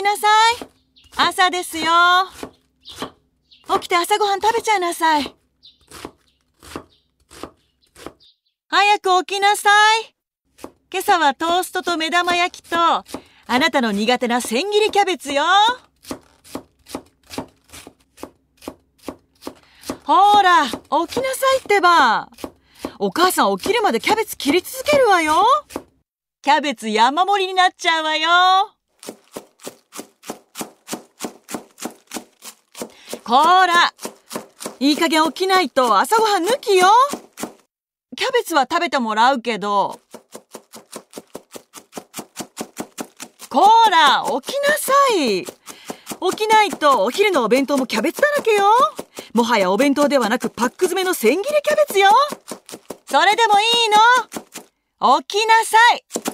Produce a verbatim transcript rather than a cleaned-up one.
きなさい。朝ですよ。起きて朝ごはん食べちゃいなさい。早く起きなさい。今朝はトーストと目玉焼きと、あなたの苦手な千切りキャベツよ。ほら、起きなさいってば。お母さん起きるまでキャベツ切り続けるわよ。キャベツ山盛りになっちゃうわよ。こら、いい加減起きないと朝ごはん抜きよ。キャベツは食べてもらうけど。こら、起きなさい。起きないとお昼のお弁当もキャベツだらけよ。もはやお弁当ではなくパック詰めの千切りキャベツよ。それでもいいの？起きなさい。